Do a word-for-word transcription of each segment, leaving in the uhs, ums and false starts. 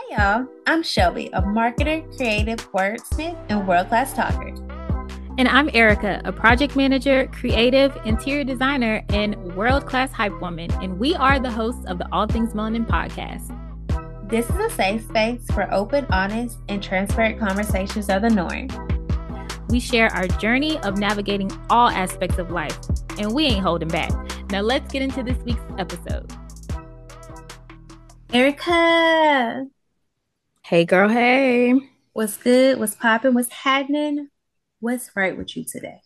Y'all. I'm Shelby, a marketer, creative, wordsmith, and world-class talker. And I'm Erica, a project manager, creative, interior designer, and world-class hype woman. And we are the hosts of the All Things Melanin podcast. This is a safe space for open, honest, and transparent conversations of the norm. We share our journey of navigating all aspects of life, and we ain't holding back. Now let's get into this week's episode. Erica. Hey, girl, hey. What's good? What's popping? What's happening? What's right with you today?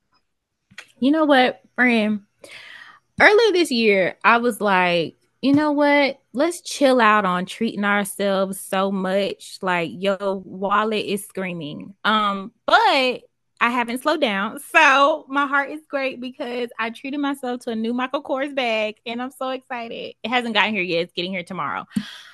You know what, friend? Earlier this year, I was like, you know what? Let's chill out on treating ourselves so much. Like, your wallet is screaming. Um, but I haven't slowed down. So my heart is great because I treated myself to a new Michael Kors bag and I'm so excited. It hasn't gotten here yet. It's getting here tomorrow.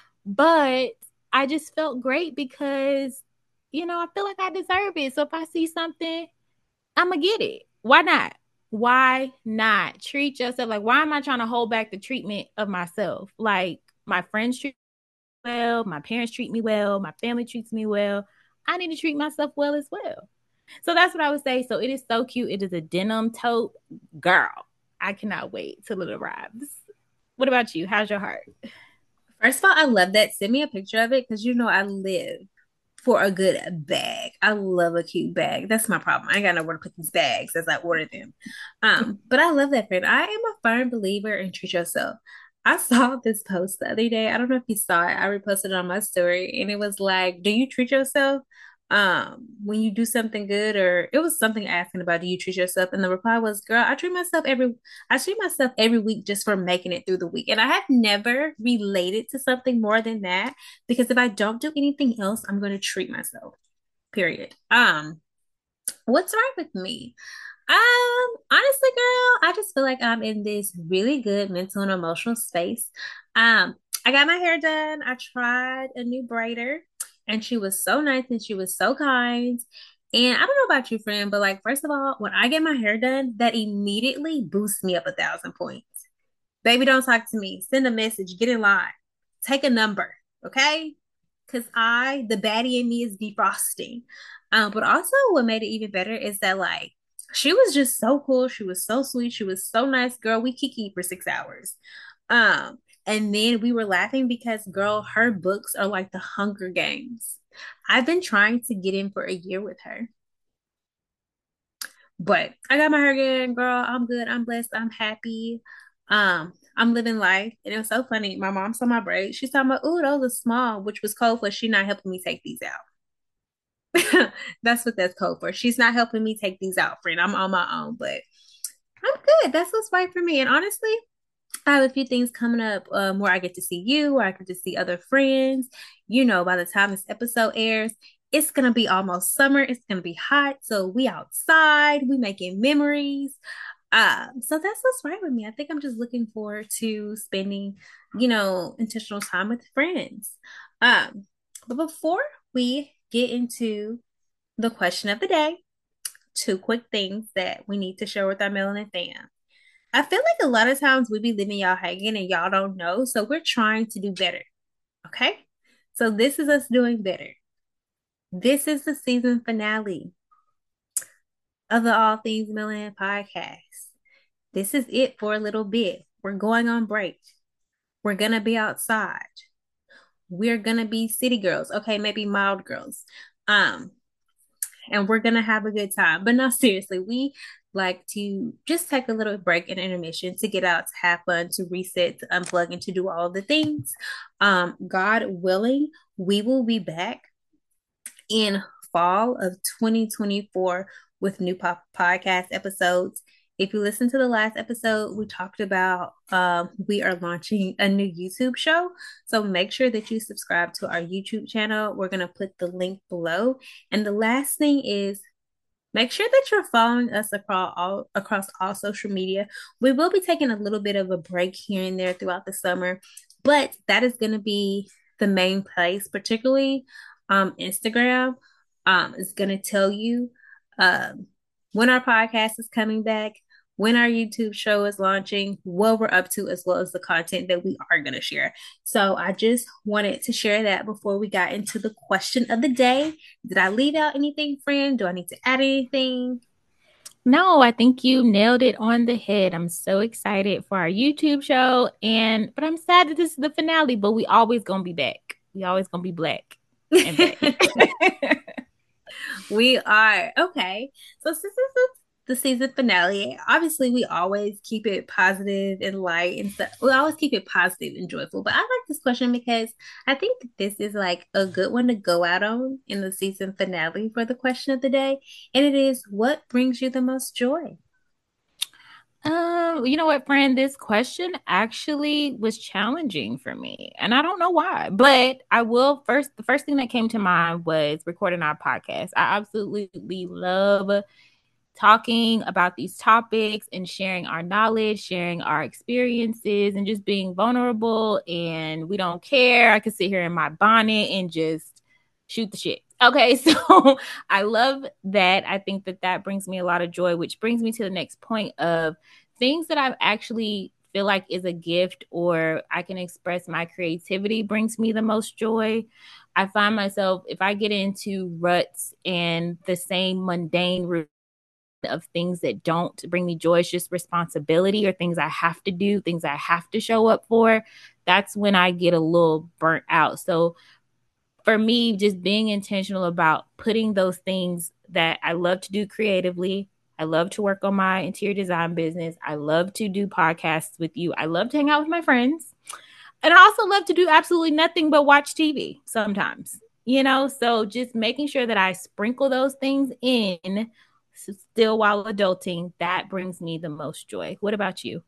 But I just felt great because, you know, I feel like I deserve it. So if I see something, I'm going to get it. Why not? Why not treat yourself? Like, why am I trying to hold back the treatment of myself? Like, my friends treat me well, my parents treat me well, my family treats me well. I need to treat myself well as well. So that's what I would say. So it is so cute. It is a denim tote. Girl, I cannot wait till it arrives. What about you? How's your heart? First of all, I love that. Send me a picture of it because you know I live for a good bag. I love a cute bag. That's my problem. I ain't got nowhere to put these bags as I order them. Um, but I love that, friend. I am a firm believer in treat yourself. I saw this post the other day. I don't know if you saw it. I reposted it on my story, and it was like, "Do you treat yourself um when you do something good?" Or it was something asking about, "Do you treat yourself?" And the reply was, "Girl, I treat myself every I treat myself every week just for making it through the week." And I have never related to something more than that because if I don't do anything else, I'm going to treat myself. Period. Um, what's right with me? Um, honestly, girl, I just feel like I'm in this really good mental and emotional space. Um, I got my hair done. I tried a new braider, and she was so nice and she was so kind. And I don't know about you, friend, but like, first of all, when I get my hair done, that immediately boosts me up a thousand points. Baby, don't talk to me. Send a message. Get in line. Take a number. Okay? Because I, the baddie in me is defrosting. Um, but also what made it even better is that like she was just so cool. She was so sweet. She was so nice. Girl, we kiki for six hours. Um, and then we were laughing because girl, her books are like the Hunger Games. I've been trying to get in for a year with her. But I got my hair good, girl. I'm good. I'm blessed. I'm happy. Um, I'm living life. And it was so funny. My mom saw my braids. She's talking about, ooh, those are small, which was code for she not helping me take these out. That's what that's code for. She's not helping me take these out, friend. I'm on my own, but I'm good. That's what's right for me. And honestly, I have a few things coming up um, where I get to see you, where I get to see other friends. You know, by the time this episode airs, it's gonna be almost summer. It's gonna be hot, so we outside, we making memories. Um, so that's what's right with me. I think I'm just looking forward to spending, you know, intentional time with friends. Um, but before we get into the question of the day, two quick things that we need to share with our melanin fam. I feel like a lot of times we be leaving y'all hanging and y'all don't know. So we're trying to do better. Okay. So this is us doing better. This is the season finale of the All Things Million podcast. This is it for a little bit. We're going on break. We're going to be outside. We're going to be city girls. Okay. Maybe mild girls. Um, and we're gonna have a good time. But no, seriously, we like to just take a little break and intermission to get out, to have fun, to reset, to unplug, and to do all the things. Um, God willing, we will be back in fall of twenty twenty-four with new pop podcast episodes. If you listen to the last episode, we talked about um, we are launching a new YouTube show. So make sure that you subscribe to our YouTube channel. We're going to put the link below. And the last thing is make sure that you're following us across all across all social media. We will be taking a little bit of a break here and there throughout the summer, but that is going to be the main place, particularly um, Instagram um, is going to tell you um, when our podcast is coming back. when our YouTube show is launching, what we're up to, as well as the content that we are going to share. So I just wanted to share that before we got into the question of the day. Did I leave out anything, friend? Do I need to add anything? No, I think you nailed it on the head. I'm so excited for our YouTube show, and but I'm sad that this is the finale, but we always gonna be back. We always gonna be black and back. We are. Okay. So since this is the season finale, obviously we always keep it positive and light and stuff. We always keep it positive and joyful. But I like this question because I think that this is like a good one to go out on in the season finale for the question of the day. And it is, what brings you the most joy? Um, you know what, friend? This question actually was challenging for me, and I don't know why. But I will first. The first thing that came to mind was recording our podcast. I absolutely love talking about these topics and sharing our knowledge, sharing our experiences, and just being vulnerable. And we don't care. I could sit here in my bonnet and just shoot the shit. Okay, so I love that. I think that that brings me a lot of joy, which brings me to the next point of things that I've actually feel like is a gift or I can express my creativity brings me the most joy. I find myself, if I get into ruts and the same mundane routine of things that don't bring me joy, it's just responsibility or things I have to do, things I have to show up for, that's when I get a little burnt out. So for me, just being intentional about putting those things that I love to do creatively. I love to work on my interior design business. I love to do podcasts with you. I love to hang out with my friends. And I also love to do absolutely nothing but watch T V sometimes, you know? So just making sure that I sprinkle those things in still while adulting, that brings me the most joy. What about you?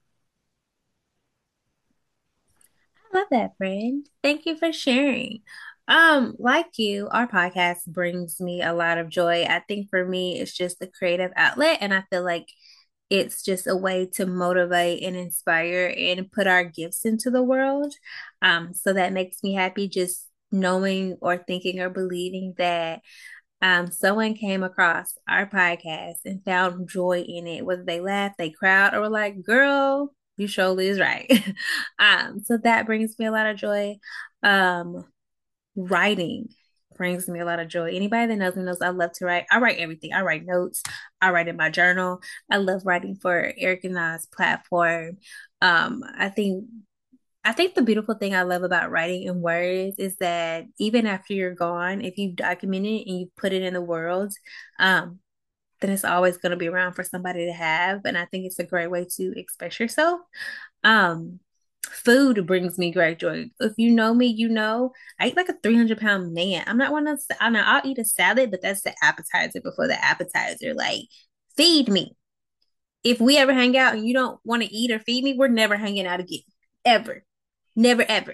I love that, friend. Thank you for sharing. Um, like you, our podcast brings me a lot of joy. I think for me, it's just a creative outlet, and I feel like it's just a way to motivate and inspire and put our gifts into the world. Um, so that makes me happy just knowing or thinking or believing that um, someone came across our podcast and found joy in it, whether they laughed, they cried, or were like, girl, you surely is right. um, so that brings me a lot of joy. Um, writing brings me a lot of joy. Anybody that knows me knows I love to write. I write everything. I write notes. I write in my journal. I love writing for Eric and I's platform. Um, I think I think the beautiful thing I love about writing in words is that even after you're gone, if you've documented it and you put it in the world, um, then it's always going to be around for somebody to have. And I think it's a great way to express yourself. Um, food brings me great joy. If you know me, you know I eat like a three hundred pound man. I'm not one of those, I know I'll eat a salad, but that's the appetizer before the appetizer. Like, feed me. If we ever hang out and you don't want to eat or feed me, we're never hanging out again. Ever. Never ever.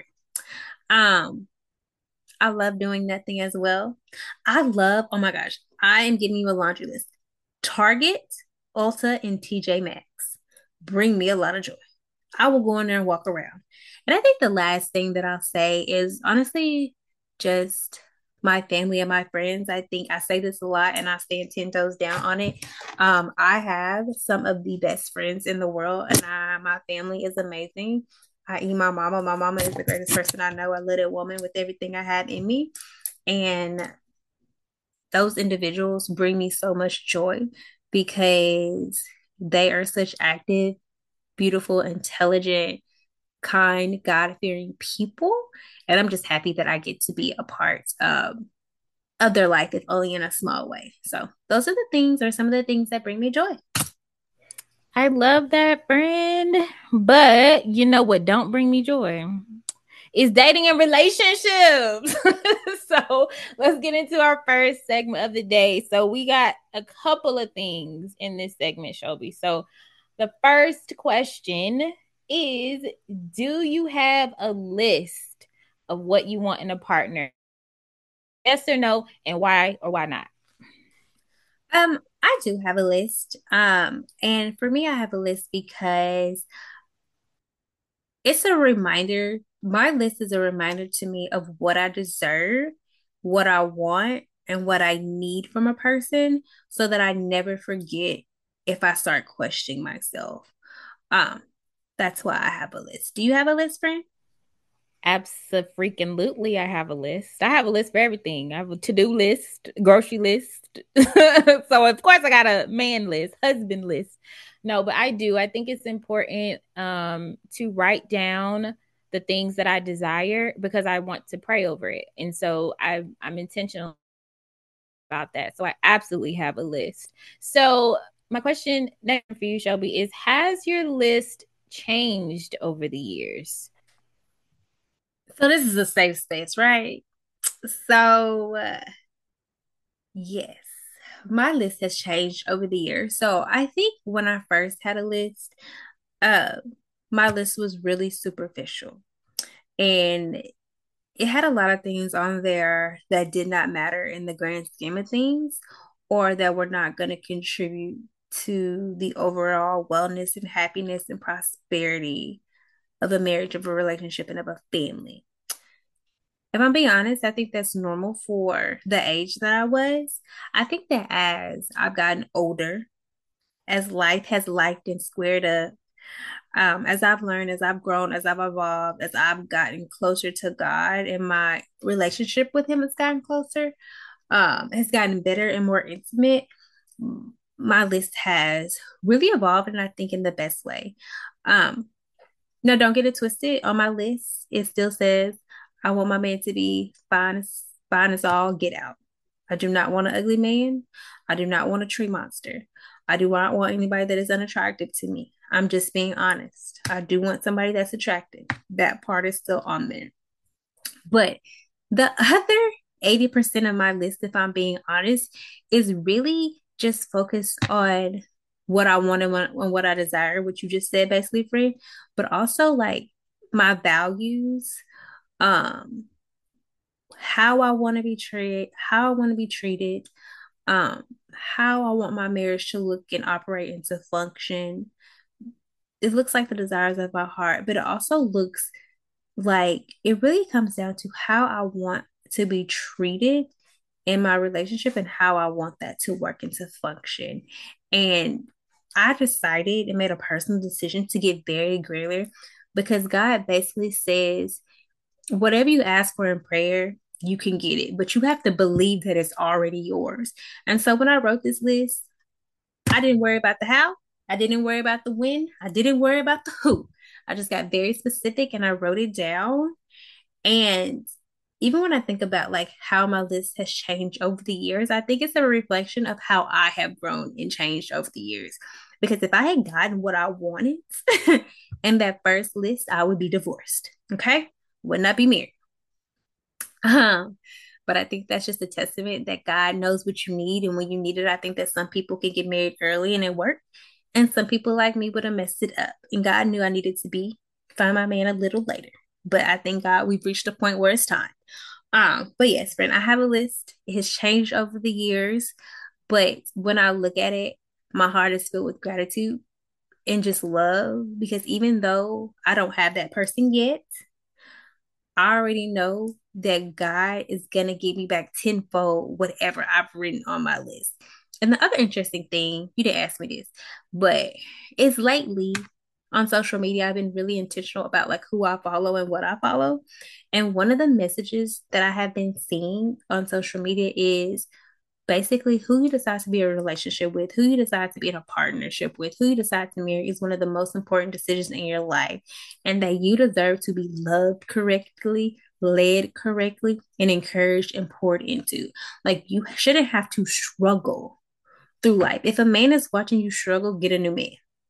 Um, I love doing nothing as well. I love, oh my gosh, I am giving you a laundry list. Target, Ulta, and T J Maxx bring me a lot of joy. I will go in there and walk around. And I think the last thing that I'll say is honestly just my family and my friends. I think I say this a lot and I stand ten toes down on it. Um, I have some of the best friends in the world, and I, my family is amazing. I eat my mama. My mama is the greatest person I know, a little woman with everything I have in me. And those individuals bring me so much joy because they are such active, beautiful, intelligent, kind, God fearing people. And I'm just happy that I get to be a part um, of their life, if only in a small way. So, those are the things, or some of the things that bring me joy. I love that, friend. But you know what don't bring me joy? Is dating and relationships. So let's get into our first segment of the day. So we got a couple of things in this segment, Shelby. So the first question is, do you have a list of what you want in a partner? Yes or no, and why or why not? Um, I do have a list. Um, and for me, I have a list because it's a reminder. My list is a reminder to me of what I deserve, what I want, and what I need from a person so that I never forget if I start questioning myself. Um, that's why I have a list. Do you have a list, friend? Absolutely, I have a list. I have a list for everything. I have a to-do list, grocery list. So of course I got a man list, husband list. No, but I do. I think it's important um to write down the things that I desire because I want to pray over it. And so I I'm intentional about that. So I absolutely have a list. So my question next for you, Shelby, is has your list changed over the years? So this is a safe space, right? So uh, yes, my list has changed over the years. So I think when I first had a list, uh, my list was really superficial, and it had a lot of things on there that did not matter in the grand scheme of things, or that were not going to contribute to the overall wellness and happiness and prosperity of a marriage, of a relationship, and of a family. If I'm being honest, I think that's normal for the age that I was. I think that as I've gotten older, as life has liked and squared up, um, as I've learned, as I've grown, as I've evolved, as I've gotten closer to God, and my relationship with Him has gotten closer, um, has gotten better and more intimate, my list has really evolved, and I think in the best way. Um, no, don't get it twisted. On my list, it still says I want my man to be fine as fine as all get out. I do not want an ugly man. I do not want a tree monster. I do not want anybody that is unattractive to me. I'm just being honest. I do want somebody that's attractive. That part is still on there. But the other eighty percent of my list, if I'm being honest, is really just focused on what I want and what, and what I desire, what you just said, basically, friend, but also like my values, um, how I want to be treated, how I want to be treated, um, how I want my marriage to look and operate and to function. It looks like the desires of my heart, but it also looks like it really comes down to how I want to be treated in my relationship and how I want that to work and to function. And I decided and made a personal decision to get very granular because God basically says, whatever you ask for in prayer, you can get it, but you have to believe that it's already yours. And so when I wrote this list, I didn't worry about the how, I didn't worry about the when, I didn't worry about the who. I just got very specific and I wrote it down. And even when I think about like how my list has changed over the years, I think it's a reflection of how I have grown and changed over the years. Because if I had gotten what I wanted in that first list, I would be divorced. Okay. Would not be married. Um, but I think that's just a testament that God knows what you need. And when you need it, I think that some people can get married early and it worked. And some people like me would have messed it up. And God knew I needed to be find my man a little later. But I thank God we've reached a point where it's time. Um, but yes, friend, I have a list. It has changed over the years. But when I look at it, my heart is filled with gratitude and just love because even though I don't have that person yet, I already know that God is going to give me back tenfold whatever I've written on my list. And the other interesting thing, you didn't ask me this, but it's lately on social media, I've been really intentional about like who I follow and what I follow. And one of the messages that I have been seeing on social media is basically who you decide to be in a relationship with, who you decide to be in a partnership with, who you decide to marry is one of the most important decisions in your life, and that you deserve to be loved correctly, led correctly, and encouraged and poured into. Like you shouldn't have to struggle through life. If a man is watching you struggle, get a new man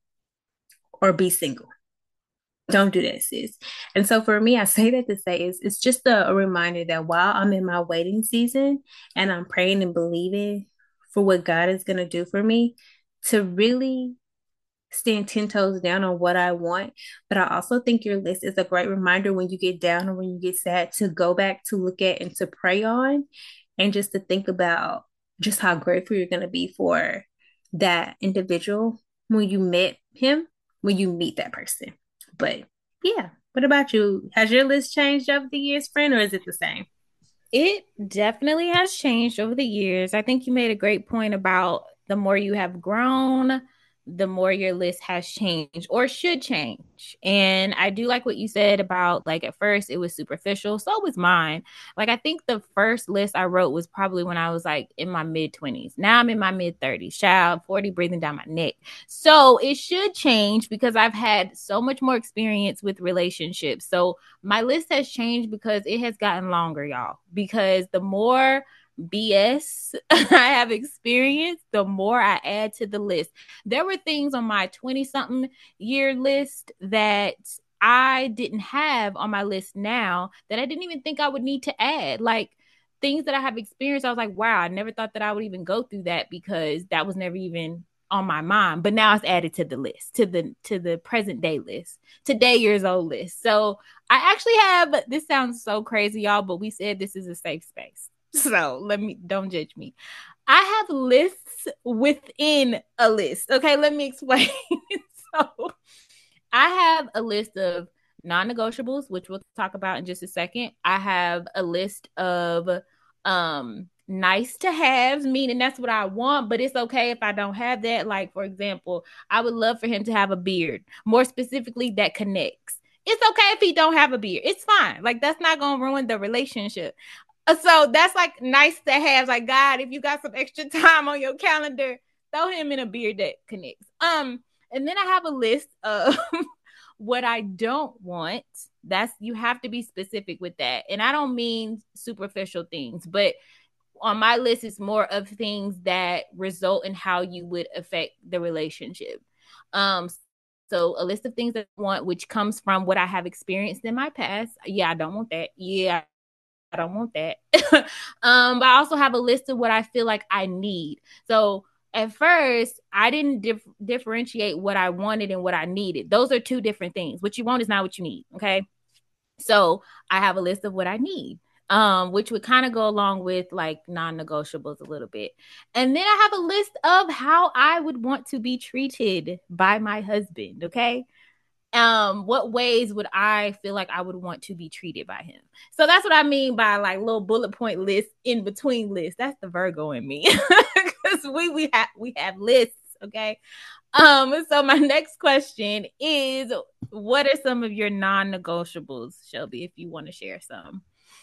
or be single. Don't do that, sis. And so for me, I say that to say is it's just a, a reminder that while I'm in my waiting season and I'm praying and believing for what God is going to do for me, to really stand ten toes down on what I want. But I also think your list is a great reminder when you get down or when you get sad to go back to look at and to pray on and just to think about just how grateful you're going to be for that individual when you met him, when you meet that person. But yeah, what about you? Has your list changed over the years, friend, or is it the same? It definitely has changed over the years. I think you made a great point about the more you have grown, the more your list has changed or should change. And I do like what you said about like at first it was superficial. So was mine. Like I think the first list I wrote was probably when I was like in my mid twenties. Now I'm in my mid thirties. Child, forty breathing down my neck. So it should change because I've had so much more experience with relationships. So my list has changed because it has gotten longer, y'all. Because the more B S I have experienced, the more I add to the list. There were things on my twenty something year list that I didn't have on my list now that I didn't even think I would need to add. Like things that I have experienced, I was like, wow, I never thought that I would even go through that because that was never even on my mind. But now it's added to the list, to the to the present day list, today years old list. So I actually have, this sounds so crazy, y'all, but we said this is a safe space. So let me, don't judge me. I have lists within a list. Okay, let me explain. So I have a list of non-negotiables, which we'll talk about in just a second. I have a list of um nice to haves, meaning that's what I want, but it's okay if I don't have that. Like, for example, I would love for him to have a beard, more specifically, that connects. It's okay if he don't have a beard. It's fine. Like, that's not gonna ruin the relationship. Uh, So that's like nice to have. Like, God, if you got some extra time on your calendar, throw him in a beard that connects. Um, and then I have a list of what I don't want. That's, you have to be specific with that. And I don't mean superficial things, but on my list is more of things that result in how you would affect the relationship. Um, so a list of things that I want, which comes from what I have experienced in my past. Yeah, I don't want that. Yeah, I don't want that. um, but I also have a list of what I feel like I need. So at first, I didn't dif- differentiate what I wanted and what I needed. Those are two different things. What you want is not what you need. Okay. So I have a list of what I need, um, which would kind of go along with like non negotiables a little bit. And then I have a list of how I would want to be treated by my husband. Okay. Um, what ways would I feel like I would want to be treated by him? So that's what I mean by like little bullet point list in between lists. That's the Virgo in me. Because we we have we have lists, okay? Um, so my next question is, what are some of your non-negotiables, Shelby, if you want to share some?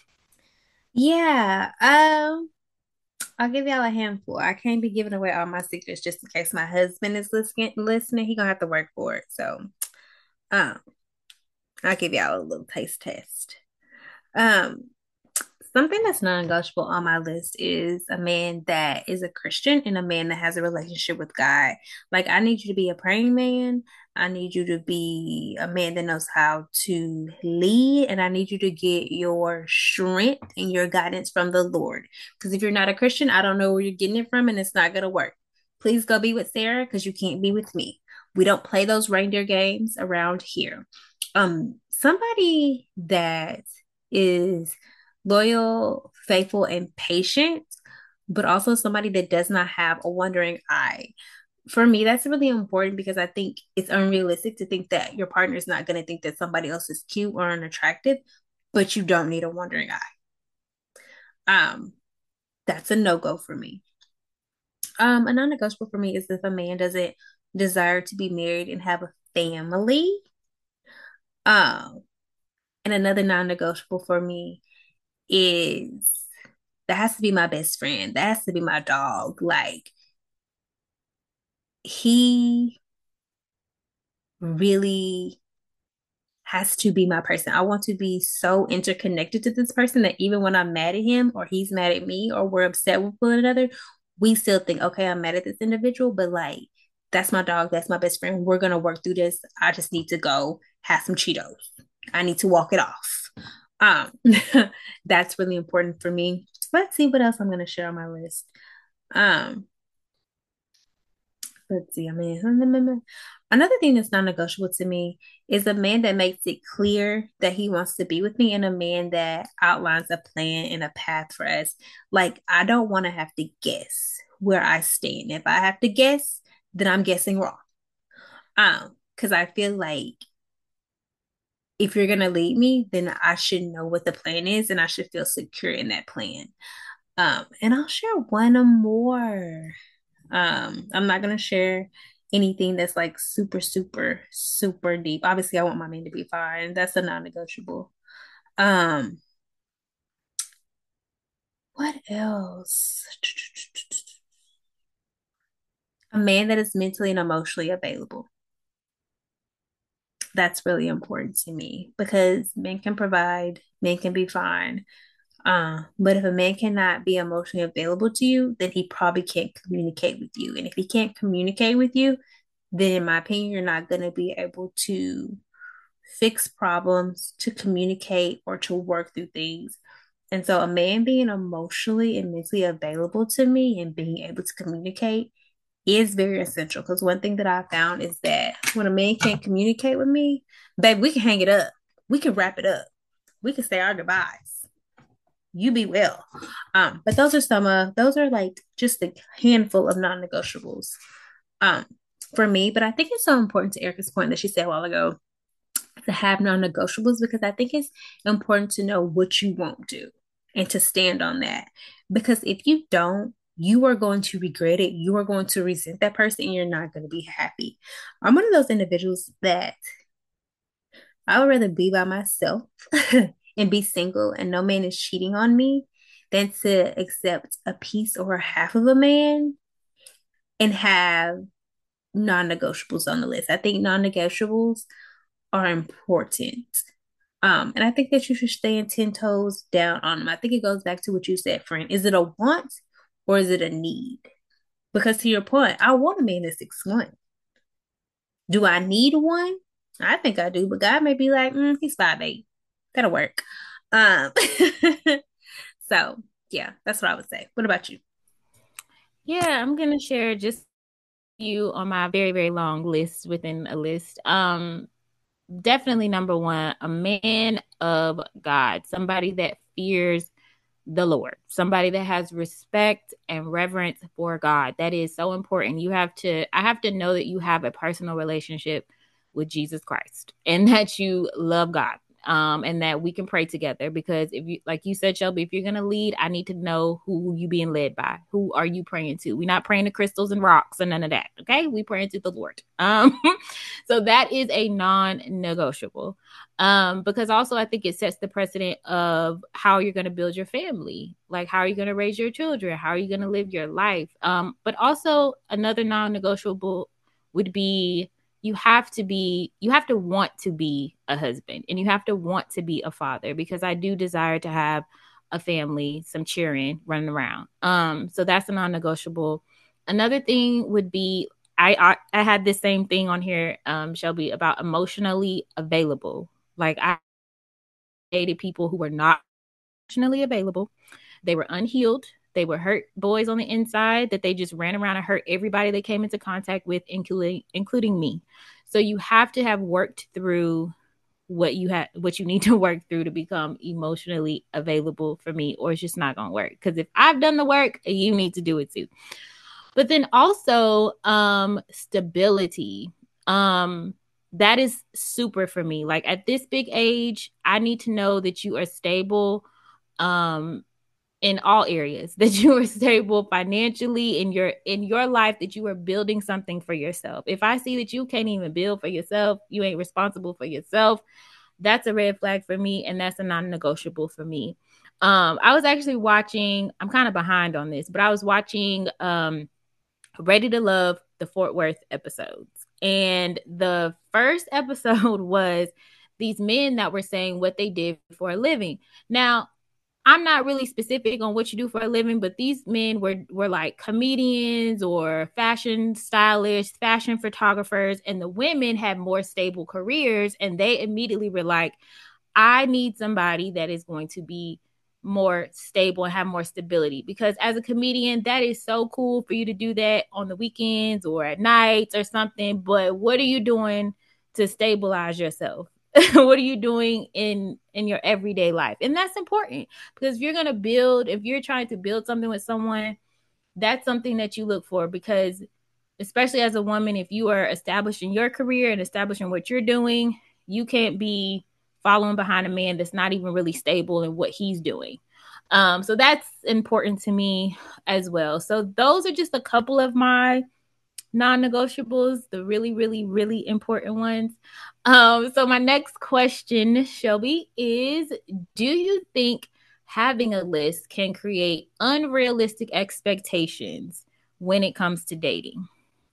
Yeah. Um, I'll give y'all a handful. I can't be giving away all my secrets just in case my husband is listening. Listening, he gonna have to work for it. So, um, I'll give y'all a little taste test. Um, Something that's non-negotiable on my list is a man that is a Christian and a man that has a relationship with God. Like, I need you to be a praying man. I need you to be a man that knows how to lead, and I need you to get your strength and your guidance from the Lord. Because if you're not a Christian, I don't know where you're getting it from, and it's not going to work. Please go be with Sarah because you can't be with me. We don't play those reindeer games around here. Um, somebody that is loyal, faithful, and patient, but also somebody that does not have a wandering eye. For me, that's really important because I think it's unrealistic to think that your partner is not going to think that somebody else is cute or unattractive, but you don't need a wandering eye. Um, that's a no go for me. Um, a non negotiable for me is if a man doesn't desire to be married and have a family. Um, and another non negotiable for me is that has to be my best friend. That has to be my dog. Like, he really has to be my person. I want to be so interconnected to this person that even when I'm mad at him or he's mad at me or we're upset with one another, we still think, okay, I'm mad at this individual, but like, that's my dog. That's my best friend. We're going to work through this. I just need to go have some Cheetos. I need to walk it off. Um, that's really important for me. Let's see what else I'm going to share on my list. Um, let's see. I mean, another thing that's non-negotiable to me is a man that makes it clear that he wants to be with me and a man that outlines a plan and a path for us. Like, I don't want to have to guess where I stand. If I have to guess, then I'm guessing wrong. Um, because I feel like if you're gonna lead me, then I should know what the plan is and I should feel secure in that plan. Um, and I'll share one or more. Um, I'm not gonna share anything that's like super, super, super deep. Obviously, I want my man to be fine. That's a non-negotiable. Um, what else? A man that is mentally and emotionally available. That's really important to me because men can provide, men can be fine. Uh, but if a man cannot be emotionally available to you, then he probably can't communicate with you. And if he can't communicate with you, then in my opinion, you're not going to be able to fix problems, to communicate, or to work through things. And so, a man being emotionally and mentally available to me and being able to communicate is very essential. Because one thing that I found is that when a man can't communicate with me, babe, we can hang it up, we can wrap it up, we can say our goodbyes. You be well. Um, but those are some of those are like just a handful of non-negotiables um for me. But I think it's so important to Erica's point that she said a while ago to have non-negotiables because I think it's important to know what you won't do and to stand on that. Because if you don't, you are going to regret it. You are going to resent that person and you're not going to be happy. I'm one of those individuals that I would rather be by myself and be single and no man is cheating on me than to accept a piece or a half of a man and have non-negotiables on the list. I think non-negotiables are important. Um, and I think that you should stand ten toes down on them. I think it goes back to what you said, friend. Is it a want or is it a need? Because to your point, I want a man that's six one. Do I need one? I think I do, but God may be like, mm, he's five eight. That'll work. Um, so yeah, that's what I would say. What about you? Yeah, I'm gonna share just you on my very, very long list within a list. Um, definitely number one, a man of God, somebody that fears the Lord, somebody that has respect and reverence for God. That is so important. You have to, I have to know that you have a personal relationship with Jesus Christ and that you love God. Um, and that we can pray together because if you, like you said, Shelby, if you're going to lead, I need to know who you being led by. Who are you praying to? We're not praying to crystals and rocks and none of that. Okay. We praying to the Lord. Um, so that is a non-negotiable. Um, because also I think it sets the precedent of how you're going to build your family, like how are you going to raise your children, how are you going to live your life. Um, but also another non-negotiable would be you have to be you have to want to be a husband and you have to want to be a father because I do desire to have a family, some cheering running around. Um, so that's a non-negotiable. Another thing would be I I, I had this same thing on here, um, Shelby, about emotionally available. Like I dated people who were not emotionally available. They were unhealed. They were hurt boys on the inside that they just ran around and hurt everybody they came into contact with, including including me. So you have to have worked through what you have what you need to work through to become emotionally available for me, or it's just not gonna work. Because if I've done the work, you need to do it too. But then also um stability. Um that is super for me. Like at this big age, I need to know that you are stable um in all areas, that you are stable financially in your in your life, that you are building something for yourself. If I see that you can't even build for yourself, you ain't responsible for yourself, that's a red flag for me and that's a non-negotiable for me. Um I was actually watching, I'm kind of behind on this, but I was watching um Ready to Love, the Fort Worth episodes. And the first episode was these men that were saying what they did for a living. Now, I'm not really specific on what you do for a living, but these men were were like comedians or fashion stylists, fashion photographers, and the women had more stable careers. And they immediately were like, I need somebody that is going to be more stable and have more stability. Because as a comedian, that is so cool for you to do that on the weekends or at nights or something. But what are you doing to stabilize yourself? What are you doing in in your everyday life? And that's important because if you're going to build, if you're trying to build something with someone, that's something that you look for. Because especially as a woman, if you are establishing your career and establishing what you're doing, you can't be following behind a man that's not even really stable in what he's doing. Um, so that's important to me as well. So those are just a couple of my non-negotiables, the really, really, really important ones. Um, so my next question, Shelby, is do you think having a list can create unrealistic expectations when it comes to dating?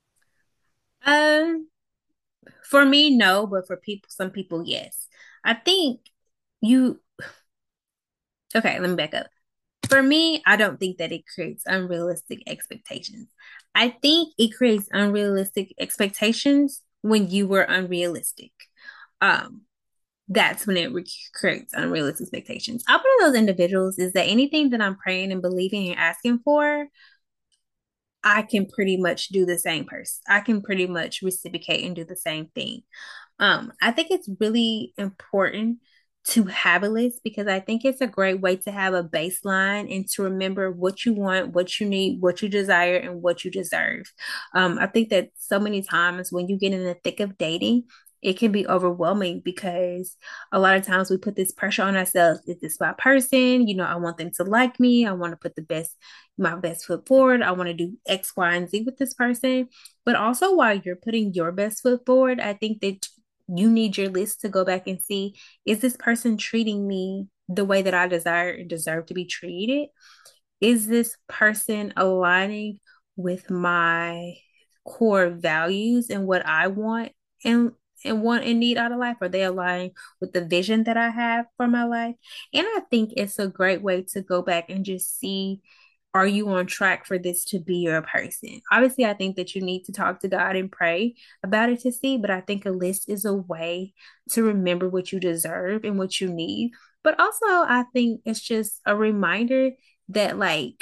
Um, for me, no, but for people, some people, yes. I think you, okay, let me back up. For me, I don't think that it creates unrealistic expectations. I think it creates unrealistic expectations when you were unrealistic. Um, that's when it re- creates unrealistic expectations. I'm one of those individuals is that anything that I'm praying and believing and asking for, I can pretty much do the same person. I can pretty much reciprocate and do the same thing. Um, I think it's really important to have a list because I think it's a great way to have a baseline and to remember what you want, what you need, what you desire, and what you deserve. Um, I think that so many times when you get in the thick of dating, it can be overwhelming because a lot of times we put this pressure on ourselves. Is this my person? You know, I want them to like me. I want to put the best, my best foot forward. I want to do X, Y, and Z with this person. But also, while you're putting your best foot forward, I think that you need your list to go back and see, is this person treating me the way that I desire and deserve to be treated? Is this person aligning with my core values and what I want and and want and need out of life? Are they aligning with the vision that I have for my life? And I think it's a great way to go back and just see, are you on track for this to be your person? Obviously, I think that you need to talk to God and pray about it to see, but I think a list is a way to remember what you deserve and what you need. But also, I think it's just a reminder that, like,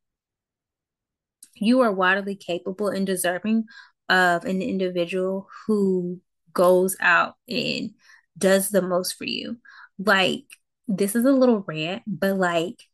you are wildly capable and deserving of an individual who goes out and does the most for you. Like, this is a little rant, but like,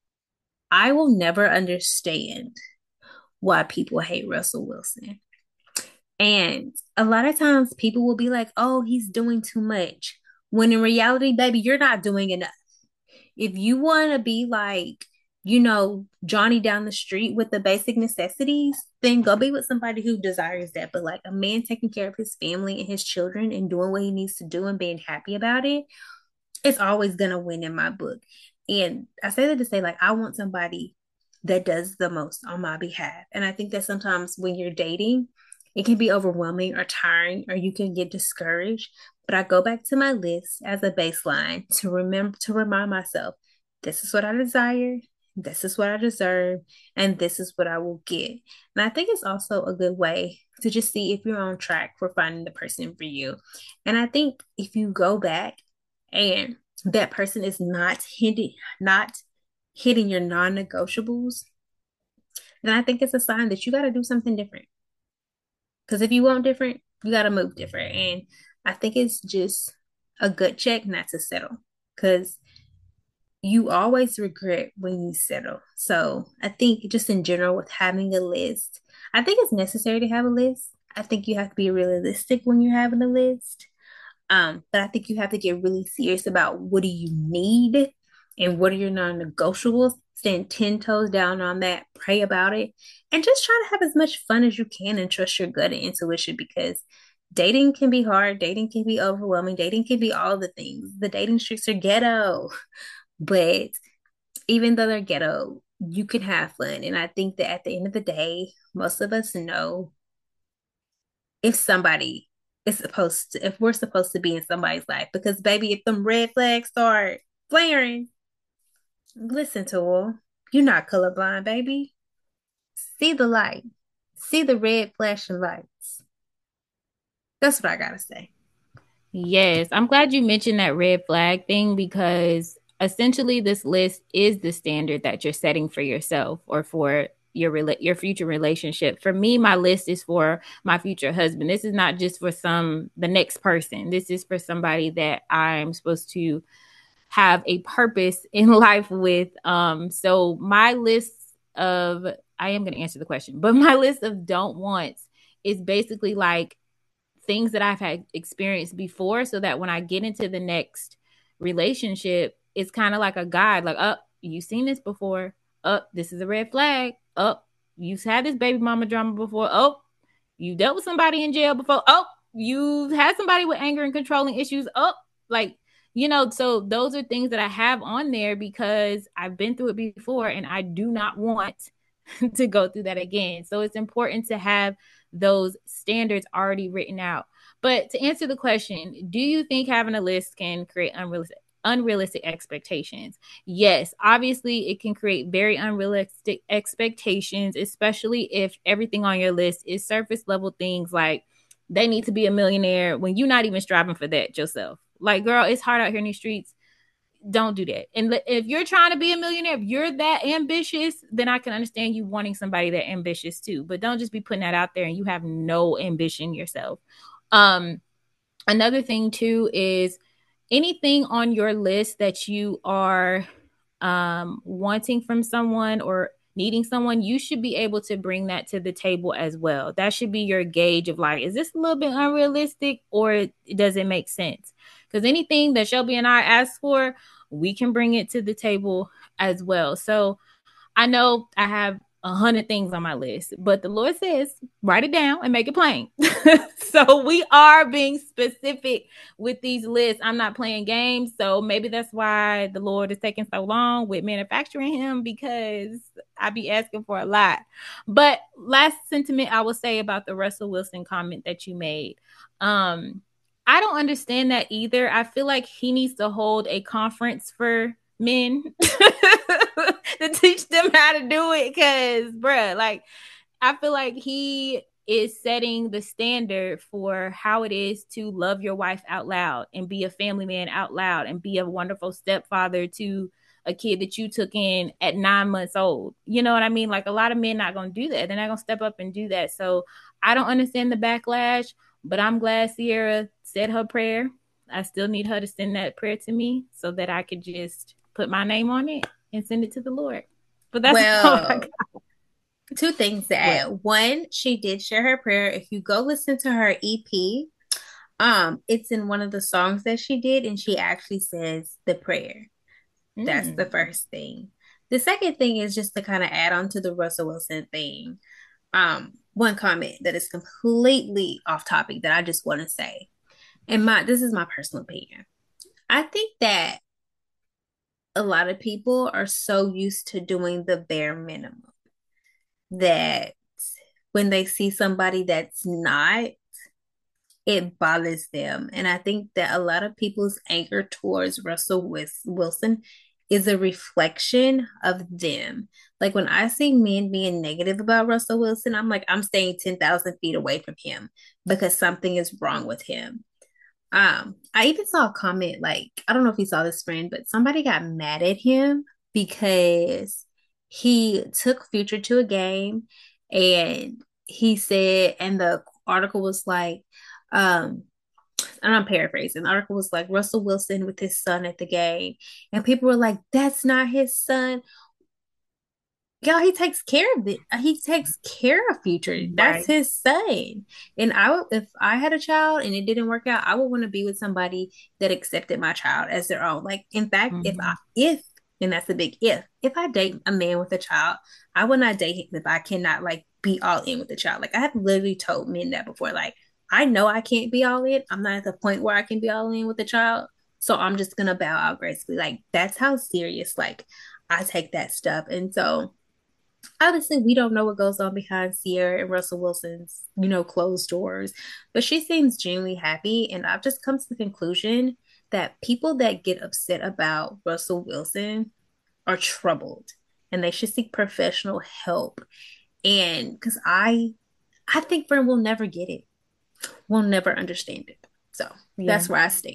I will never understand why people hate Russell Wilson. And a lot of times people will be like, oh, he's doing too much. When in reality, baby, you're not doing enough. If you want to be like, you know, Johnny down the street with the basic necessities, then go be with somebody who desires that. But like a man taking care of his family and his children and doing what he needs to do and being happy about it, it's always going to win in my book. And I say that to say, like, I want somebody that does the most on my behalf. And I think that sometimes when you're dating, it can be overwhelming or tiring, or you can get discouraged. But I go back to my list as a baseline to remember to remind myself, this is what I desire, this is what I deserve, and this is what I will get. And I think it's also a good way to just see if you're on track for finding the person for you. And I think if you go back and that person is not hitting not hitting your non-negotiables, then I think it's a sign that you got to do something different. Because if you want different, you got to move different. And I think it's just a good check not to settle because you always regret when you settle. So I think just in general with having a list, I think it's necessary to have a list. I think you have to be realistic when you're having a list. Um, but I think you have to get really serious about what do you need and what are your non-negotiables. Stand ten toes down on that, pray about it, and just try to have as much fun as you can and trust your gut and intuition because dating can be hard, dating can be overwhelming, dating can be all the things. The dating streets are ghetto, but even though they're ghetto, you can have fun. And I think that at the end of the day, most of us know if somebody is supposed to, if we're supposed to be in somebody's life. Because, baby, if them red flags start flaring, listen to them. You're not colorblind, baby. See the light, see the red flashing lights. That's what I gotta say. Yes, I'm glad you mentioned that red flag thing because essentially this list is the standard that you're setting for yourself or for your rela- your future relationship. For me, my list is for my future husband. This is not just for some the next person. This is for somebody that I'm supposed to have a purpose in life with. Um so my list of I am going to answer the question, but my list of don't wants is basically like things that I've had experienced before so that when I get into the next relationship, it's kind of like a guide, like, oh, you've seen this before. Oh, this is a red flag. Oh, you've had this baby mama drama before. Oh, You dealt with somebody in jail before. Oh, you've had somebody with anger and controlling issues. Oh, like, you know, so those are things that I have on there because I've been through it before and I do not want to go through that again. So it's important to have those standards already written out. But to answer the question, do you think having a list can create unrealistic unrealistic expectations? Yes, obviously it can create very unrealistic expectations, especially if everything on your list is surface level things like they need to be a millionaire when you're not even striving for that yourself. Like, girl, it's hard out here in these streets. Don't do that. And if you're trying to be a millionaire, if you're that ambitious, then I can understand you wanting somebody that ambitious too. But don't just be putting that out there and you have no ambition yourself. Um, another thing too is anything on your list that you are um, wanting from someone or needing someone, you should be able to bring that to the table as well. That should be your gauge of like, is this a little bit unrealistic or does it make sense? Because anything that Shelby and I ask for, we can bring it to the table as well. So I know I have a hundred things on my list, but the Lord says, write it down and make it plain. So we are being specific with these lists. I'm not playing games. So maybe that's why the Lord is taking so long with manufacturing him, because I be asking for a lot. But last sentiment I will say about the Russell Wilson comment that you made. Um, I don't understand that either. I feel like he needs to hold a conference for men to teach them how to do it. Cause, bruh, like, I feel like he is setting the standard for how it is to love your wife out loud and be a family man out loud and be a wonderful stepfather to a kid that you took in at nine months old. You know what I mean? Like, a lot of men not going to do that. They're not going to step up and do that. So I don't understand the backlash, but I'm glad Sierra said her prayer. I still need her to send that prayer to me so that I could just put my name on it and send it to the Lord. But that's all I Well, got. two things to What? add. One, she did share her prayer. If you go listen to her E P, um, it's in one of the songs that she did, and she actually says the prayer. That's the Mm. first thing. The second thing is just to kind of add on to the Russell Wilson thing. Um, one comment that is completely off topic that I just want to say. And my this is my personal opinion. I think that a lot of people are so used to doing the bare minimum that when they see somebody that's not, it bothers them. And I think that a lot of people's anger towards Russell Wilson is a reflection of them. Like when I see men being negative about Russell Wilson, I'm like, I'm staying ten thousand feet away from him because something is wrong with him. Um, I even saw a comment, like, I don't know if you saw this, friend, but somebody got mad at him because he took Future to a game and he said, and the article was like, um, and I'm paraphrasing. The article was like Russell Wilson with his son at the game, and people were like, "That's not his son." Y'all, he takes care of it. He takes care of Future. That's Right. his son. And I would, if I had a child and it didn't work out, I would want to be with somebody that accepted my child as their own. Like, in fact, if I, Mm-hmm. if, and that's a big if, if I date a man with a child, I would not date him if I cannot like be all in with the child. Like, I have literally told men that before. Like, I know I can't be all in. I'm not at the point where I can be all in with the child. So I'm just gonna bow out gracefully. Like, that's how serious like I take that stuff. And so obviously we don't know what goes on behind Sierra and Russell Wilson's, you know, closed doors, but she seems genuinely happy. And I've just come to the conclusion that people that get upset about Russell Wilson are troubled and they should seek professional help. And because I I think Fern will never get it. We'll never understand it. So Yeah. that's where I stand.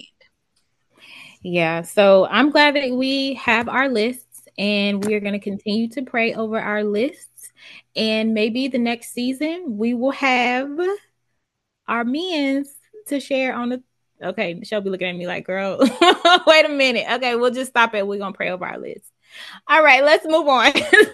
Yeah. So I'm glad that we have our lists and we are going to continue to pray over our lists. And maybe the next season we will have our men's to share on the. Okay, Shelby looking at me like, girl, wait a minute. Okay, we'll just stop it. We're going to pray over our list. All right, let's move on.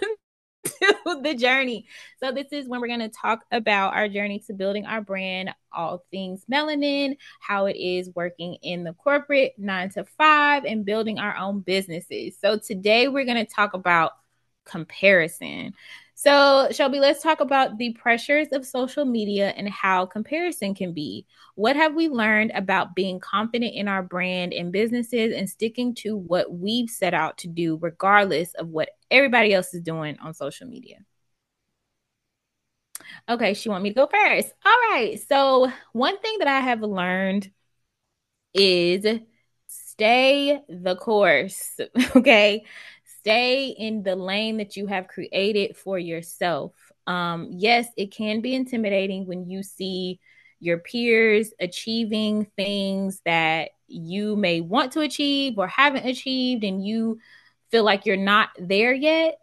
To the journey. So this is when we're going to talk about our journey to building our brand, all things melanin, how it is working in the corporate nine to five and building our own businesses. So today we're going to talk about comparison. So, Shelby, let's talk about the pressures of social media and how comparison can be. What have we learned about being confident in our brand and businesses and sticking to what we've set out to do, regardless of what everybody else is doing on social media? Okay, she want me to go first. All right. So, one thing that I have learned is stay the course. Okay. Stay in the lane that you have created for yourself. Um, yes, it can be intimidating when you see your peers achieving things that you may want to achieve or haven't achieved, and you feel like you're not there yet.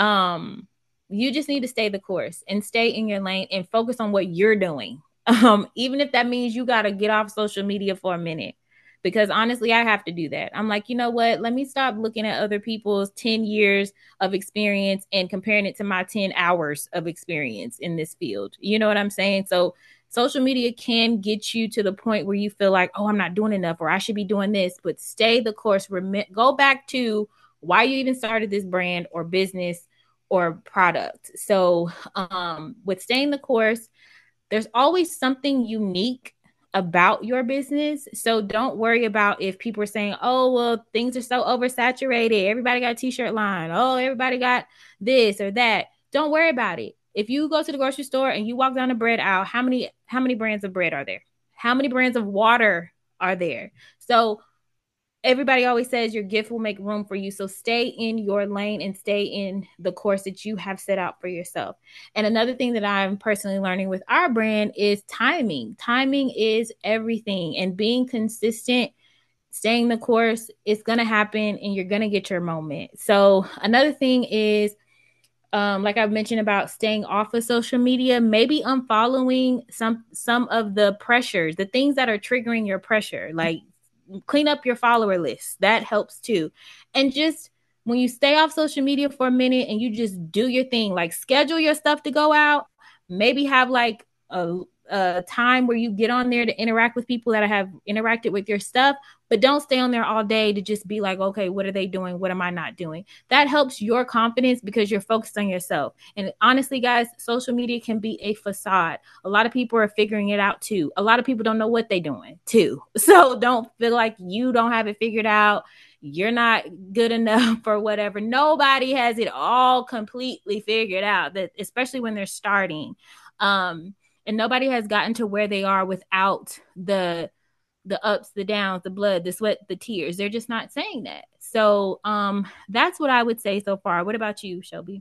Um, you just need to stay the course and stay in your lane and focus on what you're doing. Um, even if that means you got to get off social media for a minute, because honestly, I have to do that. I'm like, you know what? Let me stop looking at other people's ten years of experience and comparing it to my ten hours of experience in this field. You know what I'm saying? So, social media can get you to the point where you feel like, oh, I'm not doing enough or I should be doing this, but stay the course. Rem- go back to why you even started this brand or business or product. So, um, with staying the course, there's always something unique about your business. So don't worry about if people are saying, oh, well, things are so oversaturated. Everybody got a t-shirt line. Oh, everybody got this or that. Don't worry about it. If you go to the grocery store and you walk down the bread aisle, how many how many brands of bread are there? How many brands of water are there? So everybody always says your gift will make room for you. So stay in your lane and stay in the course that you have set out for yourself. And another thing that I'm personally learning with our brand is timing. Timing is everything, and being consistent, staying the course, it's going to happen and you're going to get your moment. So another thing is, um, like I've mentioned about staying off of social media, maybe unfollowing some some of the pressures, the things that are triggering your pressure, like clean up your follower list. That helps too. And just when you stay off social media for a minute and you just do your thing, like schedule your stuff to go out, maybe have like a, a time where you get on there to interact with people that have interacted with your stuff, but don't stay on there all day to just be like, okay, what are they doing? What am I not doing? That helps your confidence because you're focused on yourself. And honestly, guys, social media can be a facade. A lot of people are figuring it out too. A lot of people don't know what they're doing too. So don't feel like you don't have it figured out. You're not good enough or whatever. Nobody has it all completely figured out, that especially when they're starting. Um, and nobody has gotten to where they are without the the ups, the downs, the blood, the sweat, the tears. They're just not saying that. So um that's what I would say so far. What about you, Shelby?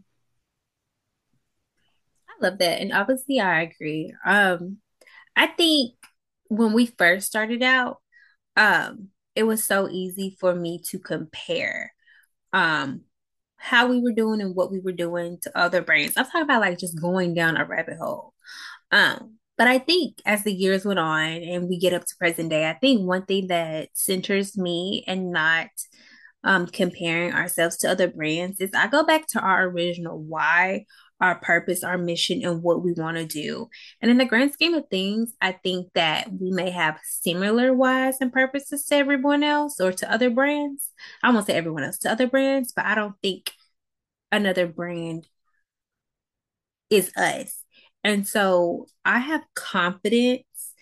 I love that. And obviously I agree. Um, I think when we first started out, um, it was so easy for me to compare um how we were doing and what we were doing to other brands. I'm talking about like just going down a rabbit hole. Um, but I think as the years went on and we get up to present day, I think one thing that centers me and not um, comparing ourselves to other brands is I go back to our original why, our purpose, our mission, and what we want to do. And in the grand scheme of things, I think that we may have similar whys and purposes to everyone else or to other brands. I won't say everyone else, to other brands, but I don't think another brand is us. And so I have confidence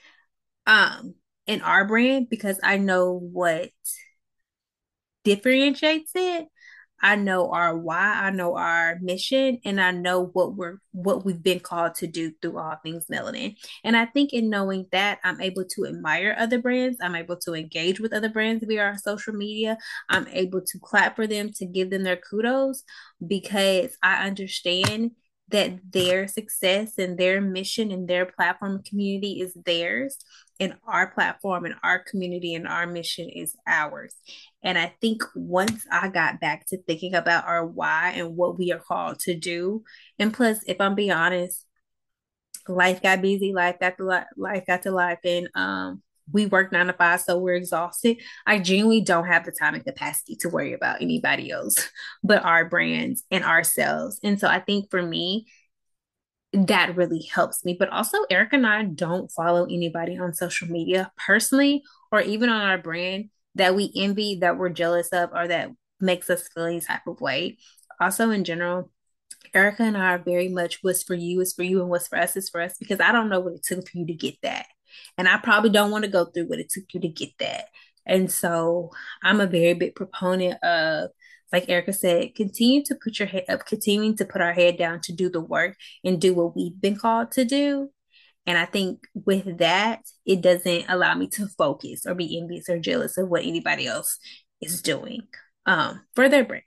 um in our brand because I know what differentiates it. I know our why, I know our mission, and I know what we're what we've been called to do through all things melanin. And I think in knowing that, I'm able to admire other brands. I'm able to engage with other brands via our social media. I'm able to clap for them, to give them their kudos because I understand that their success and their mission and their platform community is theirs, and our platform and our community and our mission is ours. And I think once I got back to thinking about our why and what we are called to do, and plus, if I'm being honest, life got busy, life got to life, life got to life, and um, we work nine to five, so we're exhausted. I genuinely don't have the time and capacity to worry about anybody else but our brands and ourselves. And so I think for me, that really helps me. But also, Eric and I don't follow anybody on social media personally or even on our brand that we envy, that we're jealous of, or that makes us feel any type of way. Also, in general, Erica and I are very much what's for you is for you and what's for us is for us because I don't know what it took for you to get that. And I probably don't want to go through what it took you to get that. And so I'm a very big proponent of, like Erica said, continue to put your head up, continuing to put our head down to do the work and do what we've been called to do. And I think with that, it doesn't allow me to focus or be envious or jealous of what anybody else is doing um, for their brand.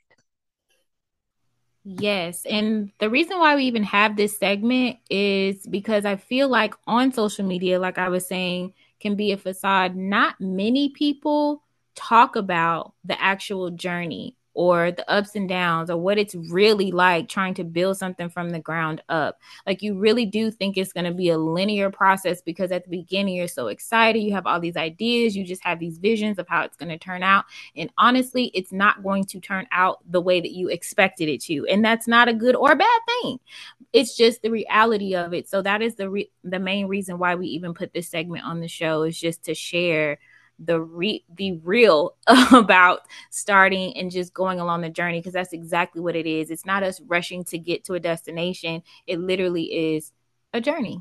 Yes. And the reason why we even have this segment is because I feel like on social media, like I was saying, can be a facade. Not many people talk about the actual journey or the ups and downs or what it's really like trying to build something from the ground up. Like you really do think it's going to be a linear process because at the beginning you're so excited, you have all these ideas, you just have these visions of how it's going to turn out. And honestly, it's not going to turn out the way that you expected it to. And that's not a good or bad thing. It's just the reality of it. So that is the re- the main reason why we even put this segment on the show, is just to share the re- the real about starting and just going along the journey, because that's exactly what it is. It's not us rushing to get to a destination. It literally is a journey.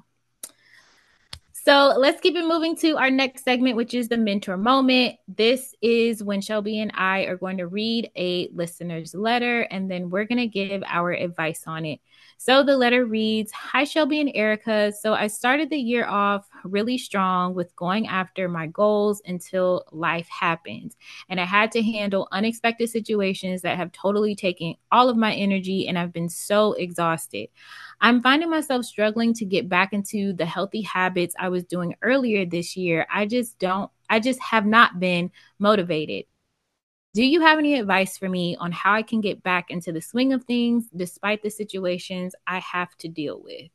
So let's keep it moving to our next segment, which is the mentor moment. This is when Shelby and I are going to read a listener's letter, and then we're going to give our advice on it. So the letter reads, "Hi, Shelby and Erica. So I started the year off really strong with going after my goals until life happened. And I had to handle unexpected situations that have totally taken all of my energy, and I've been so exhausted. I'm finding myself struggling to get back into the healthy habits I was doing earlier this year. I just don't, I just have not been motivated. Do you have any advice for me on how I can get back into the swing of things despite the situations I have to deal with?"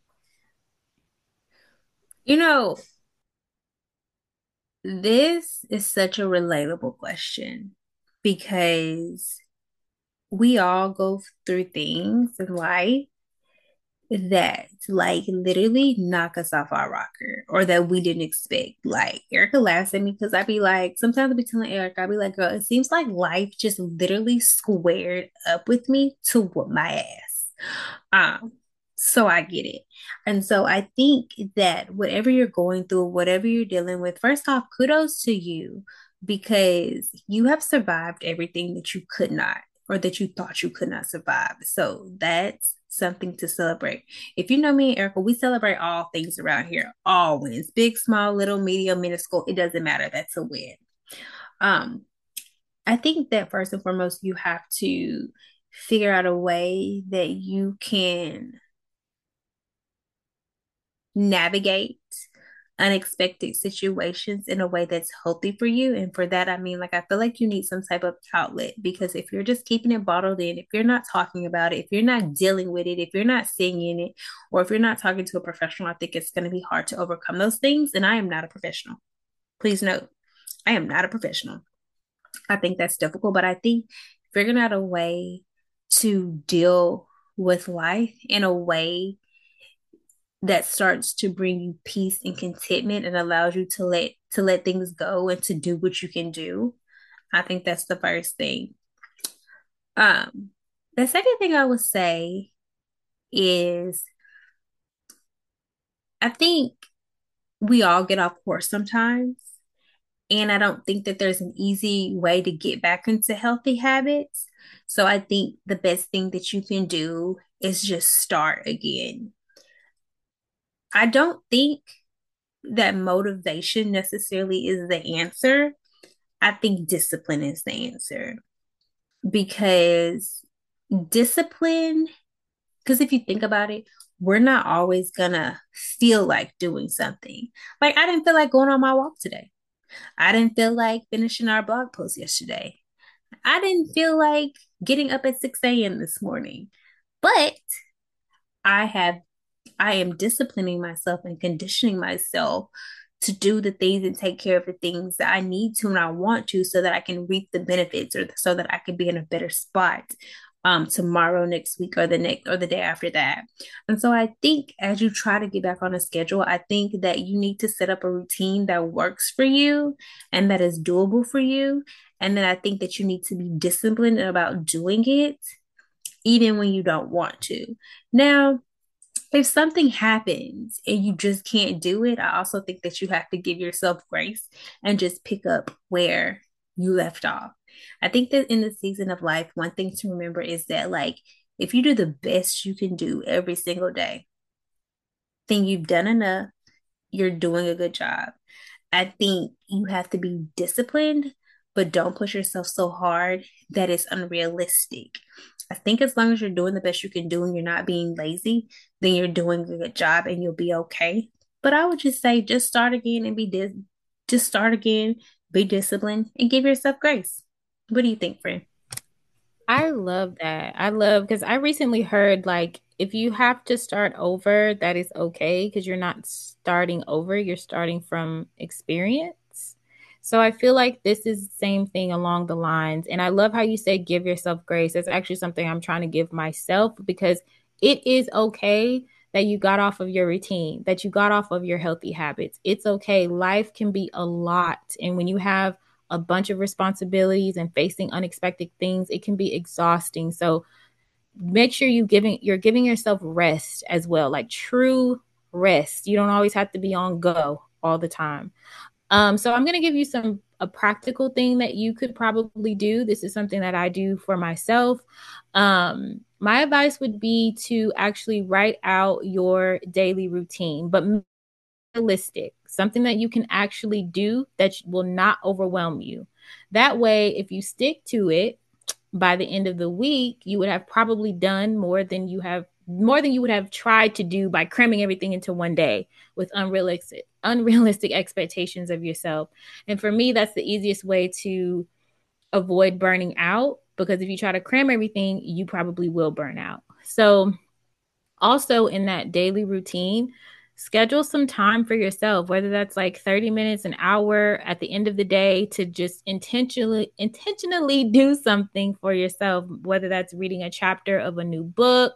You know, this is such a relatable question because we all go through things in life that like literally knock us off our rocker or that we didn't expect. Like Erica laughs at me because I be like, sometimes I be telling Erica, I be like, girl, it seems like life just literally squared up with me to whoop my ass. Um, so I get it. And so I think that whatever you're going through, whatever you're dealing with, first off, kudos to you because you have survived everything that you could not or that you thought you could not survive. So that's something to celebrate. If you know me and Erica, we celebrate all things around here, all wins, big, small, little, medium, minuscule. It doesn't matter. That's a win. Um, I think that first and foremost, you have to figure out a way that you can navigate unexpected situations in a way that's healthy for you. And for that, I mean, like, I feel like you need some type of outlet because if you're just keeping it bottled in, if you're not talking about it, if you're not dealing with it, if you're not seeing it, or if you're not talking to a professional, I think it's going to be hard to overcome those things. And I am not a professional. Please note, I am not a professional. I think that's difficult, but I think figuring out a way to deal with life in a way that starts to bring you peace and contentment and allows you to let to let things go and to do what you can do. I think that's the first thing. Um, the second thing I would say is I think we all get off course sometimes. And I don't think that there's an easy way to get back into healthy habits. So I think the best thing that you can do is just start again. I don't think that motivation necessarily is the answer. I think discipline is the answer because discipline, because if you think about it, we're not always gonna feel like doing something. Like, I didn't feel like going on my walk today. I didn't feel like finishing our blog post yesterday. I didn't feel like getting up at six a m this morning. But I have I am disciplining myself and conditioning myself to do the things and take care of the things that I need to and I want to so that I can reap the benefits or so that I can be in a better spot um tomorrow, next week, or the next or the day after that. And so I think as you try to get back on a schedule, I think that you need to set up a routine that works for you and that is doable for you. And then I think that you need to be disciplined about doing it even when you don't want to. Now, if something happens and you just can't do it, I also think that you have to give yourself grace and just pick up where you left off. I think that in the season of life, one thing to remember is that, like, if you do the best you can do every single day, then you've done enough. You're doing a good job. I think you have to be disciplined, but don't push yourself so hard that it's unrealistic. I think as long as you're doing the best you can do and you're not being lazy, then you're doing a good job and you'll be okay. But I would just say just start again and be dis- just start again, be disciplined and give yourself grace. What do you think, friend? I love that. I love because I recently heard like if you have to start over, that is okay because you're not starting over, you're starting from experience. So I feel like this is the same thing along the lines. And I love how you say give yourself grace. That's actually something I'm trying to give myself because it is okay that you got off of your routine, that you got off of your healthy habits. It's okay. Life can be a lot. And when you have a bunch of responsibilities and facing unexpected things, it can be exhausting. So make sure you giving you're giving yourself rest as well, like true rest. You don't always have to be on go all the time. Um, so I'm going to give you some a practical thing that you could probably do. This is something that I do for myself. Um, my advice would be to actually write out your daily routine, but realistic, something that you can actually do that will not overwhelm you. That way, if you stick to it, by the end of the week, you would have probably done more than you have more than you would have tried to do by cramming everything into one day with unrealistic unrealistic expectations of yourself. And for me, that's the easiest way to avoid burning out because if you try to cram everything, you probably will burn out. So also in that daily routine, schedule some time for yourself, whether that's like thirty minutes, an hour at the end of the day to just intentionally intentionally do something for yourself, whether that's reading a chapter of a new book,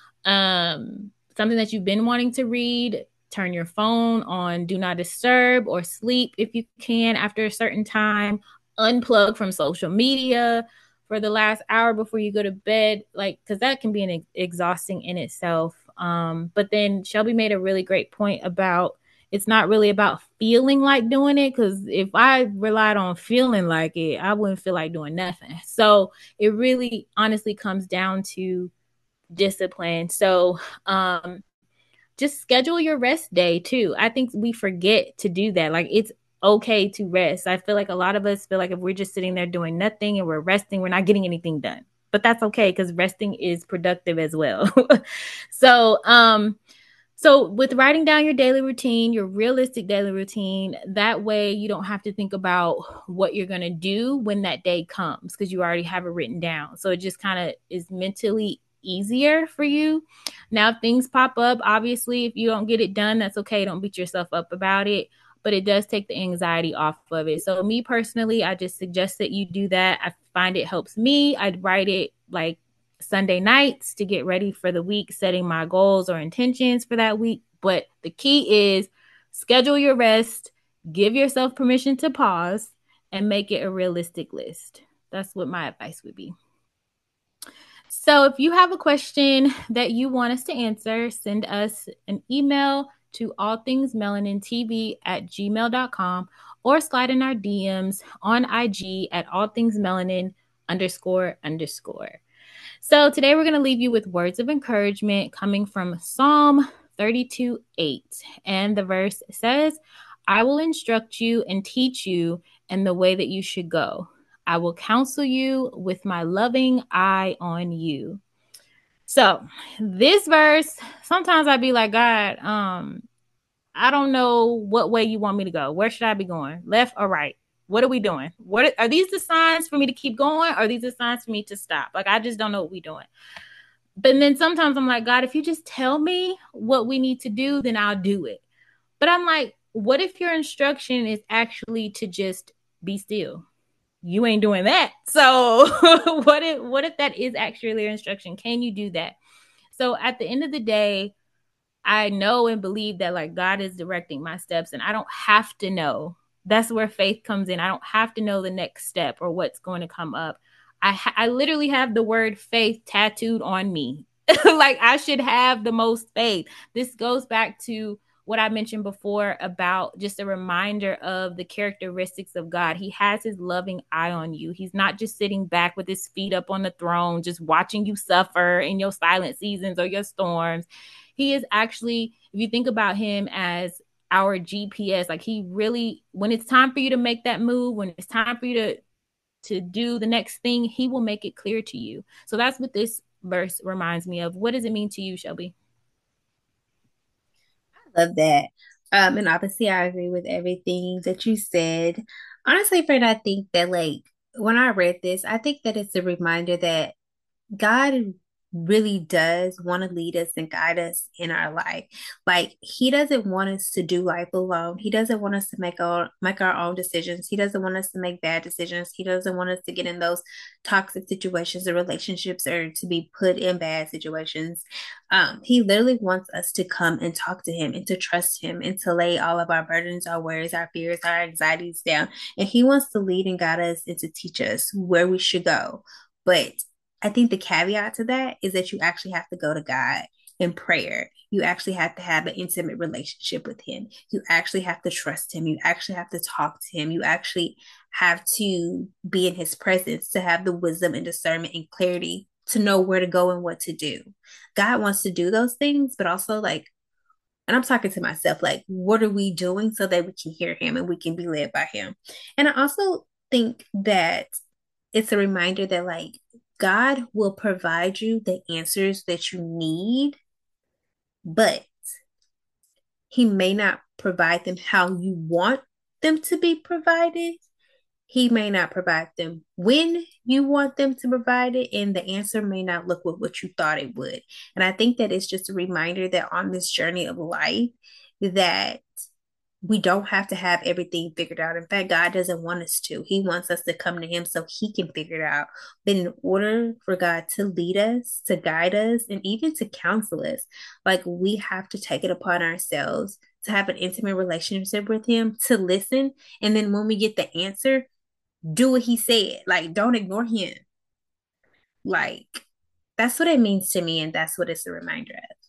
um something that you've been wanting to read, turn your phone on do not disturb or sleep if you can after a certain time, unplug from social media for the last hour before you go to bed, like because that can be an ex- exhausting in itself. Um but then Shelby made a really great point about it's not really about feeling like doing it because if I relied on feeling like it, I wouldn't feel like doing nothing. So it really honestly comes down to discipline. So, um, just schedule your rest day too. I think we forget to do that. Like it's okay to rest. I feel like a lot of us feel like if we're just sitting there doing nothing and we're resting, we're not getting anything done. But that's okay because resting is productive as well. so, um, so with writing down your daily routine, your realistic daily routine, that way you don't have to think about what you're going to do when that day comes because you already have it written down. So it just kind of is mentally easier for you. Now, if things pop up, obviously, if you don't get it done, that's okay. Don't beat yourself up about it. But it does take the anxiety off of it. So, me personally, I just suggest that you do that. I find it helps me. I'd write it like Sunday nights to get ready for the week, setting my goals or intentions for that week. But the key is schedule your rest, give yourself permission to pause, and make it a realistic list. That's what my advice would be. So if you have a question that you want us to answer, send us an email to allthingsmelanintv at gmail dot com or slide in our D Ms on I G at allthingsmelanin underscore underscore. So today we're going to leave you with words of encouragement coming from Psalm thirty-two eight. And the verse says, I will instruct you and teach you in the way that you should go. I will counsel you with my loving eye on you. So this verse, sometimes I'd be like, God, um, I don't know what way you want me to go. Where should I be going? Left or right? What are we doing? What are these the signs for me to keep going? Or are these the signs for me to stop? Like, I just don't know what we're doing. But then sometimes I'm like, God, if you just tell me what we need to do, then I'll do it. But I'm like, what if your instruction is actually to just be still? You ain't doing that. So what if what if that is actually your instruction? Can you do that? So at the end of the day, I know and believe that like God is directing my steps and I don't have to know. That's where faith comes in. I don't have to know the next step or what's going to come up. I, ha- I literally have the word faith tattooed on me. Like I should have the most faith. This goes back to what I mentioned before about just a reminder of the characteristics of God. He has his loving eye on you. He's not just sitting back with his feet up on the throne, just watching you suffer in your silent seasons or your storms. He is actually, if you think about him as our G P S, like he really, when it's time for you to make that move, when it's time for you to to do the next thing, he will make it clear to you. So that's what this verse reminds me of. What does it mean to you, Shelby? Love that. Um, and obviously, I agree with everything that you said. Honestly, friend, I think that like when I read this, I think that it's a reminder that God really does want to lead us and guide us in our life. Like he doesn't want us to do life alone. He doesn't want us to make our make our own decisions. He doesn't want us to make bad decisions. He doesn't want us to get in those toxic situations or relationships or to be put in bad situations. Um, he literally wants us to come and talk to him and to trust him and to lay all of our burdens, our worries, our fears, our anxieties down. And he wants to lead and guide us and to teach us where we should go. But I think the caveat to that is that you actually have to go to God in prayer. You actually have to have an intimate relationship with him. You actually have to trust him. You actually have to talk to him. You actually have to be in his presence to have the wisdom and discernment and clarity to know where to go and what to do. God wants to do those things, but also like, and I'm talking to myself, like, what are we doing so that we can hear him and we can be led by him? And I also think that it's a reminder that like God will provide you the answers that you need, but he may not provide them how you want them to be provided. He may not provide them when you want them to provide it, and the answer may not look like what you thought it would. And I think that it's just a reminder that on this journey of life, that we don't have to have everything figured out. In fact, God doesn't want us to. He wants us to come to him so he can figure it out. But in order for God to lead us, to guide us, and even to counsel us, like we have to take it upon ourselves to have an intimate relationship with him, to listen. And then when we get the answer, do what he said. Like, don't ignore him. Like, that's what it means to me. And that's what it's a reminder of.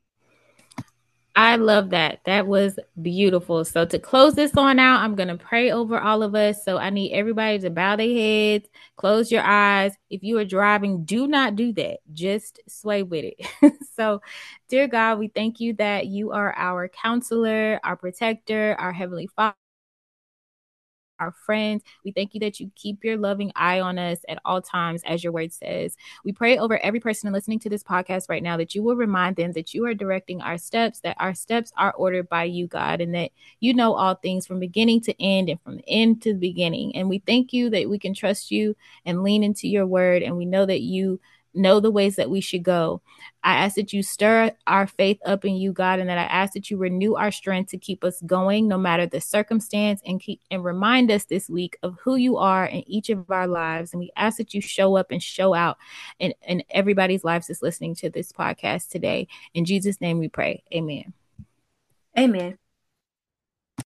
I love that. That was beautiful. So to close this on out, I'm going to pray over all of us. So I need everybody to bow their heads, close your eyes. If you are driving, do not do that. Just sway with it. So, dear God, we thank you that you are our counselor, our protector, our heavenly Father, our friends. We thank you that you keep your loving eye on us at all times, as your word says. We pray over every person listening to this podcast right now that you will remind them that you are directing our steps, that our steps are ordered by you, God, and that you know all things from beginning to end and from end to beginning. And we thank you that we can trust you and lean into your word. And we know that you know the ways that we should go. I ask that you stir our faith up in you, God, and that I ask that you renew our strength to keep us going no matter the circumstance, and keep and remind us this week of who you are in each of our lives. And we ask that you show up and show out in, in everybody's lives that's listening to this podcast today. In Jesus' name we pray. Amen. Amen.